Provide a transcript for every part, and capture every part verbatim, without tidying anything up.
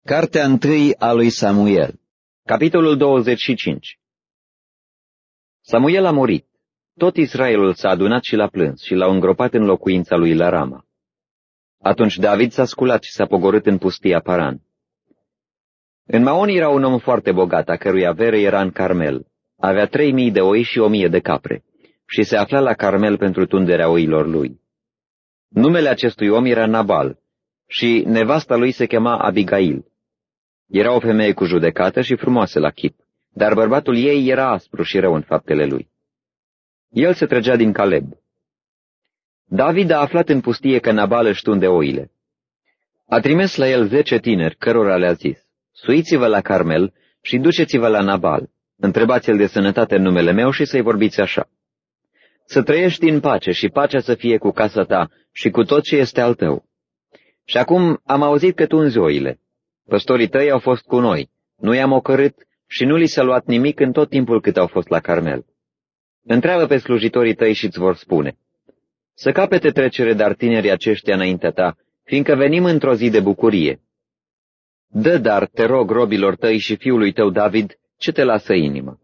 Cartea întâi a lui Samuel. Capitolul douăzeci și cinci. Samuel a murit. Tot Israelul s-a adunat și l-a plâns și l-au îngropat în locuința lui la Rama. Atunci David s-a sculat și s-a pogorât în pustia Paran. În Maon era un om foarte bogat, a cărui avere era în Carmel. Avea trei mii de oi și o mie de capre și se afla la Carmel pentru tunderea oilor lui. Numele acestui om era Nabal și nevasta lui se chema Abigail. Era o femeie cu judecată și frumoasă la chip, dar bărbatul ei era aspru și rău în faptele lui. El se trăgea din Caleb. David a aflat în pustie că Nabal își tunde oile. A trimis la el zece tineri, cărora le-a zis: suiți-vă la Carmel și duceți-vă la Nabal, întrebați-l de sănătate în numele meu și să-i vorbiți așa: să trăiești în pace și pacea să fie cu casa ta și cu tot ce este al tău. Și acum am auzit că tunzi oile. Păstorii tăi au fost cu noi, nu i-am ocărât și nu li s-a luat nimic în tot timpul cât au fost la Carmel. Întreabă pe slujitorii tăi și îți vor spune: să capete trecere dar tinerii aceștia înaintea ta, fiindcă venim într-o zi de bucurie. Dă dar, te rog, robilor tăi și fiului tău David, ce te lasă inimă.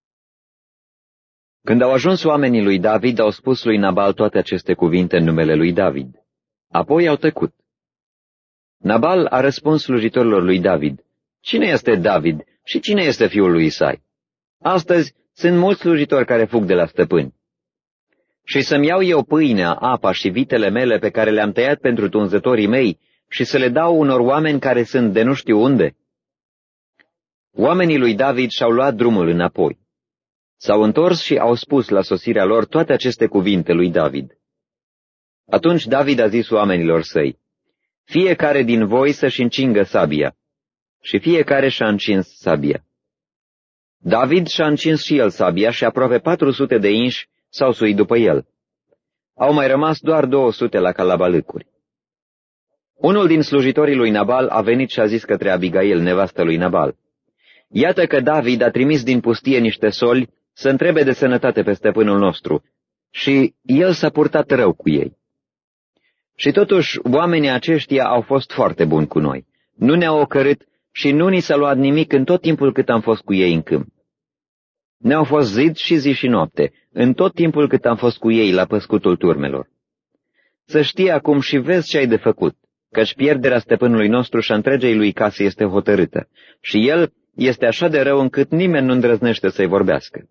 Când au ajuns oamenii lui David, au spus lui Nabal toate aceste cuvinte în numele lui David. Apoi au tăcut. Nabal a răspuns slujitorilor lui David: cine este David și cine este fiul lui Isai? Astăzi sunt mulți slujitori care fug de la stăpâni. Și să-mi iau eu pâinea, apa și vitele mele pe care le-am tăiat pentru tunzătorii mei și să le dau unor oameni care sunt de nu știu unde? Oamenii lui David și-au luat drumul înapoi. S-au întors și au spus la sosirea lor toate aceste cuvinte lui David. Atunci David a zis oamenilor săi: fiecare din voi să-și încingă sabia. Și fiecare și-a încins sabia. David și-a încins și el sabia și aproape patru sute de inși s-au suit după el. Au mai rămas doar două sute la calabalâcuri. Unul din slujitorii lui Nabal a venit și a zis către Abigail, nevastă lui Nabal: iată că David a trimis din pustie niște soli să întrebe de sănătate pe stăpânul nostru și el s-a purtat rău cu ei. Și totuși oamenii aceștia au fost foarte buni cu noi. Nu ne-au ocărât și nu ni s-a luat nimic în tot timpul cât am fost cu ei în câmp. Ne-au fost zi și zi și noapte, în tot timpul cât am fost cu ei la păscutul turmelor. Să știi acum și vezi ce ai de făcut, căci pierderea stăpânului nostru și a întregei lui casă este hotărâtă, și el este așa de rău încât nimeni nu îndrăznește să-i vorbească.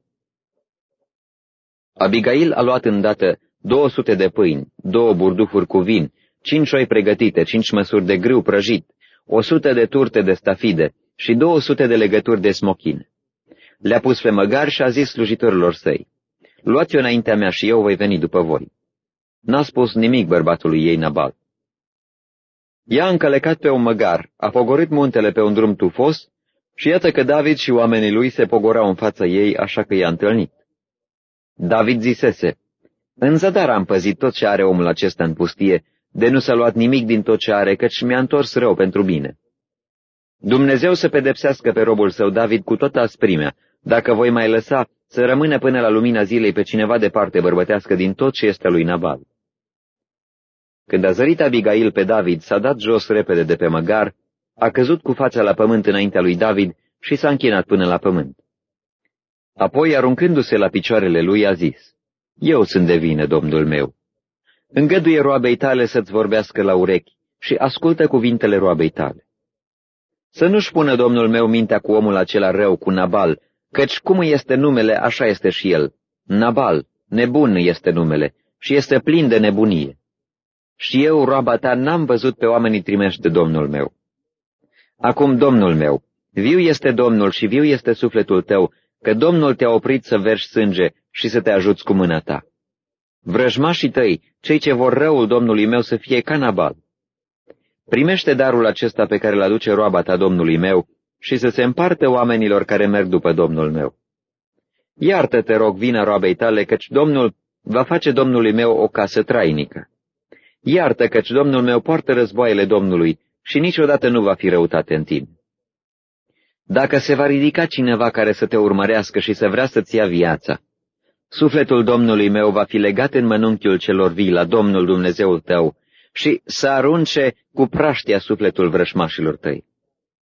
Abigail a luat îndată două sute de pâini, două burdufuri cu vin, cinci oi pregătite, cinci măsuri de grâu prăjit, o sută de turte de stafide și două sute de legături de smochine. Le-a pus pe măgar și a zis slujitorilor săi: luați-o înaintea mea și eu voi veni după voi. N-a spus nimic bărbatului ei Nabal. Ea a încălecat pe un măgar, a pogorât muntele pe un drum tufos și iată că David și oamenii lui se pogorau în fața ei, așa că i-a întâlnit. David zisese: în zadar am păzit tot ce are omul acesta în pustie, de nu s-a luat nimic din tot ce are, căci mi-a întors rău pentru bine. Dumnezeu să pedepsească pe robul său David cu toată asprimea, dacă voi mai lăsa să rămână până la lumina zilei pe cineva de parte bărbătească din tot ce este lui Nabal. Când a zărit Abigail pe David, s-a dat jos repede de pe măgar, a căzut cu fața la pământ înaintea lui David și s-a închinat până la pământ. Apoi, aruncându-se la picioarele lui, a zis: eu sunt de vină, domnul meu. Îngăduie roabei tale să-ți vorbească la urechi și ascultă cuvintele roabei tale. Să nu-și pună domnul meu mintea cu omul acela rău, cu Nabal, căci cum este numele, așa este și el. Nabal, nebun este numele, și este plin de nebunie. Și eu, roaba ta, n-am văzut pe oamenii trimeși de domnul meu. Acum, domnul meu, viu este Domnul și viu este sufletul tău, că Domnul te-a oprit să vergi sânge și să te ajuți cu mâna ta. Vrăjmașii tăi, cei ce vor răul Domnului meu, să fie ca Nabal. Primește darul acesta pe care îl aduce roaba ta Domnului meu și să se împartă oamenilor care merg după Domnul meu. Iartă, te rog, vina roabei tale, căci Domnul va face Domnului meu o casă trainică. Iartă, căci Domnul meu poartă războaiele Domnului și niciodată nu va fi răutate în tine. Dacă se va ridica cineva care să te urmărească și să vrea să-ți ia viața, sufletul Domnului meu va fi legat în mănunchiul celor vii la Domnul Dumnezeul tău și să arunce cu praștia sufletul vrășmașilor tăi.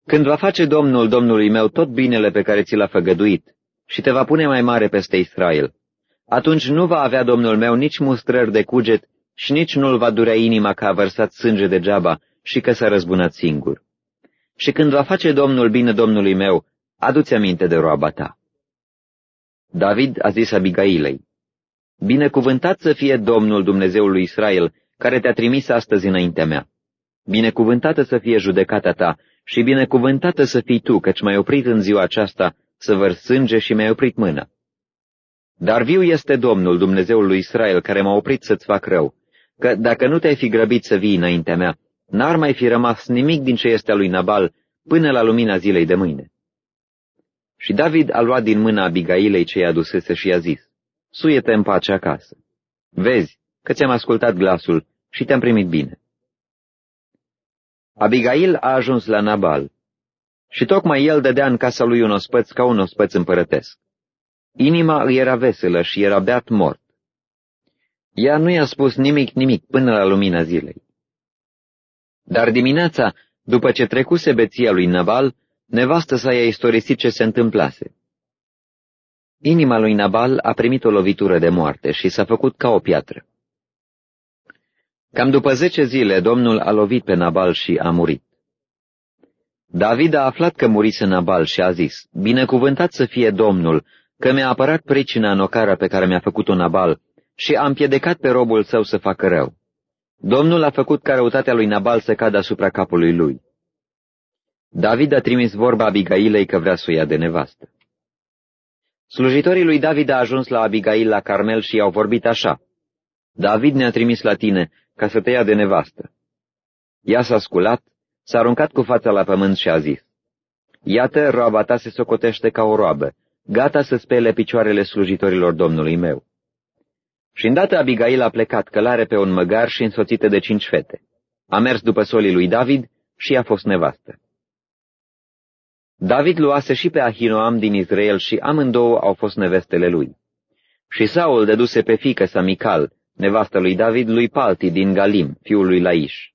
Când va face Domnul Domnului meu tot binele pe care ți l-a făgăduit și te va pune mai mare peste Israel, atunci nu va avea Domnul meu nici mustrări de cuget și nici nu-l va durea inima că a vărsat sânge degeaba și că s-a răzbunat singur. Și când va face Domnul bine Domnului meu, adu-ți aminte de roaba ta. David a zis Abigailei: Binecuvântat să fie Domnul Dumnezeul lui Israel, care te-a trimis astăzi înaintea mea. Binecuvântată să fie judecata ta și binecuvântată să fii tu, căci m-ai oprit în ziua aceasta să vărs sânge și mi-ai oprit mâna. Dar viu este Domnul Dumnezeul lui Israel, care m-a oprit să-ți fac rău, că dacă nu te-ai fi grăbit să vii înaintea mea, n-ar mai fi rămas nimic din ce este a lui Nabal până la lumina zilei de mâine. Și David a luat din mâna Abigailei ce i-a adusese și i-a zis: Suie-te în pace acasă. Vezi că ți-am ascultat glasul și te-am primit bine. Abigail a ajuns la Nabal și tocmai el dădea în casa lui un ospăț ca un ospăț împărătesc. Inima îi era veselă și era beat mort. Ea nu i-a spus nimic nimic până la lumina zilei. Dar dimineața, după ce trecuse beția lui Nabal, nevastă sa i-a istorisit ce se întâmplase. Inima lui Nabal a primit o lovitură de moarte și s-a făcut ca o piatră. Cam după zece zile, Domnul a lovit pe Nabal și a murit. David a aflat că murise Nabal și a zis: Binecuvântat să fie Domnul, că mi-a apărat pricina în ocara pe care mi-a făcut-o Nabal și a împiedicat pe robul său să facă rău. Domnul a făcut ca răutatea lui Nabal să cadă asupra capului lui. David a trimis vorba Abigailei că vrea să o ia de nevastă. Slujitorii lui David a ajuns la Abigail la Carmel și i-au vorbit așa: David ne-a trimis la tine ca să te ia de nevastă. Ea s-a sculat, s-a aruncat cu fața la pământ și a zis: Iată, roaba ta se socotește ca o roabă, gata să spele picioarele slujitorilor Domnului meu. Și îndată Abigail a plecat călare pe un măgar și însoțită de cinci fete. A mers după solii lui David și i-a fost nevastă. David luase și pe Ahinoam din Israel și amândouă au fost nevestele lui. Și Saul dăduse pe fiică sa Mical, nevastă lui David, lui Palti din Galim, fiul lui Laiș.